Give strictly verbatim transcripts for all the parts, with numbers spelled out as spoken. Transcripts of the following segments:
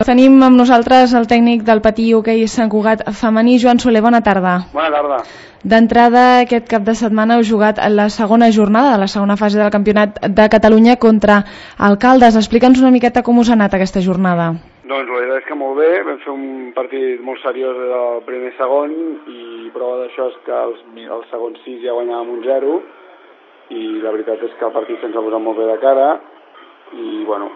Tenim amb nosaltres el tècnic del Patí Hoquei Sant Cugat femení, Joan Soler. Bona tarda. Bona tarda. D'entrada, aquest cap de setmana heu jugat la segona jornada de la segona fase del Campionat de Catalunya contra Alcaldes. Explica'ns una miqueta com us ha anat aquesta jornada. Doncs la veritat és que molt bé, vam fer un partit molt seriós del primer i segon i prova d'això és que els, els segons sis ja guanyàvem un zero i la veritat és que el partit se'ns ha posat molt bé de cara i bueno,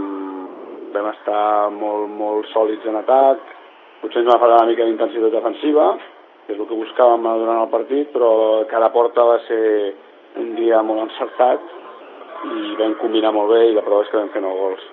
vam estar molt, molt sòlids en atac, potser ens va faltar una mica d'intensitat defensiva, que és el que buscàvem durant el partit, però cada porta va ser un dia molt encertat i vam combinar molt bé i la prova és que vam fer nou gols.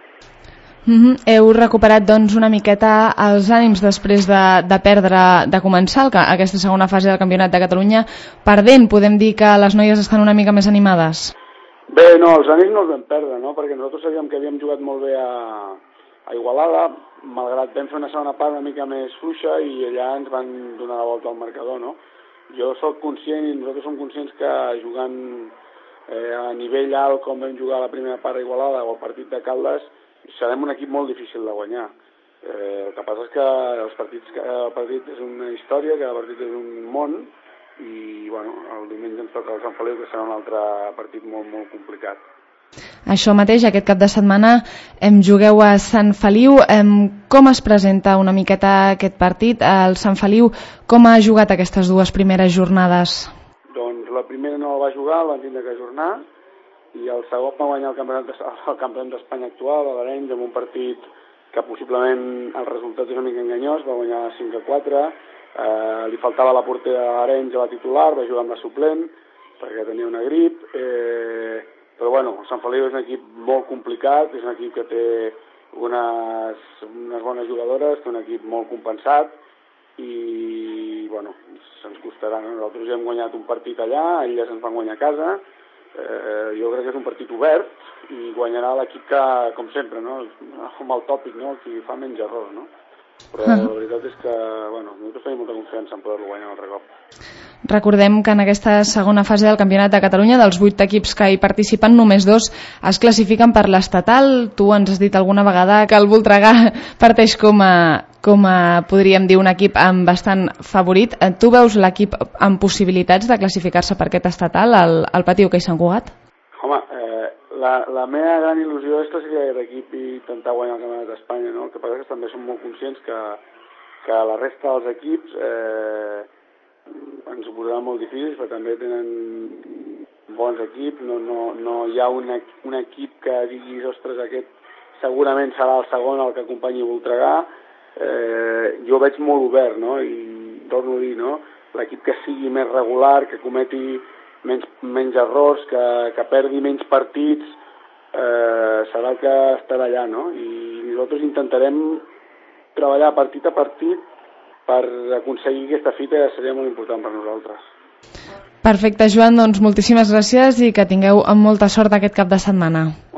Mm-hmm. Heu recuperat doncs una miqueta els ànims després de, de perdre, de començar el, aquesta segona fase del Campionat de Catalunya perdent. Podem dir que les noies estan una mica més animades? Bé, no, els ànims no els vam perdre, no? Perquè nosaltres sabíem que havíem jugat molt bé a, a Igualada, malgrat vam fer una segona part una mica més fluixa i allà ens van donar la volta al marcador, no? Jo sóc conscient i nosaltres som conscients que jugant eh, a nivell alt com vam jugar la primera part a Igualada o el partit de Caldes serem un equip molt difícil de guanyar. Eh, el que passa és que els partits, cada partit és una història, cada partit és un món i bueno, el diumenge ens toca el Sant Feliu, que serà un altre partit molt, molt complicat. Això mateix, aquest cap de setmana em jugueu a Sant Feliu. Em, com es presenta una miqueta aquest partit? El Sant Feliu com ha jugat aquestes dues primeres jornades? Doncs la primera no la va jugar, la van tindre que ajornar, i el segon va guanyar el campionat, el campionat d'Espanya actual, a l'Arenys, amb un partit que possiblement el resultat és una mica enganyós, va guanyar cinc a quatre, eh, li faltava la portera a l'Arenys a la titular, va jugar amb la suplent, perquè tenia una grip, eh, però bueno, el Sant Feliu és un equip molt complicat, és un equip que té unes, unes bones jugadores, té un equip molt compensat, i bueno, se'ns costarà, no? Nosaltres ja hem guanyat un partit allà, elles ens van guanyar a casa. Eh, jo crec que és un partit obert i guanyarà l'equip que, com sempre, no? Com el tòpic, no? Qui fa menys errors, no? Però la veritat és que, bueno, nosaltres tenim molta confiança en poder-lo guanyar un altre cop. Recordem que en aquesta segona fase del Campionat de Catalunya, dels vuit equips que hi participen, només dos es classifiquen per l'estatal. Tu ens has dit alguna vegada que el Voltregà parteix com a, com a, podríem dir, un equip amb bastant favorit. Tu veus l'equip amb possibilitats de classificar-se per aquest estatal, el, el Patí Hoquei Sant Cugat? Home, eh, la, la meva gran il·lusió és classificar aquest equip i intentar guanyar el Campionat d'Espanya, no? El que passa és que també som molt conscients que, que la resta dels equips eh, ens ho posarà molt difícil, però també tenen bons equips, no, no, no hi ha un, un equip que diguis, ostres, aquest segurament serà el segon el que acompanyi Voltregà. Eh, jo ho veig molt obert, no? I torno a dir, no? L'equip que sigui més regular, que cometi menys, menys errors, que, que perdi menys partits, eh, serà el que estarà allà, no? I nosaltres intentarem treballar partit a partit per aconseguir aquesta fita, que seria molt important per nosaltres. Perfecte, Joan, doncs moltíssimes gràcies i que tingueu molta sort aquest cap de setmana.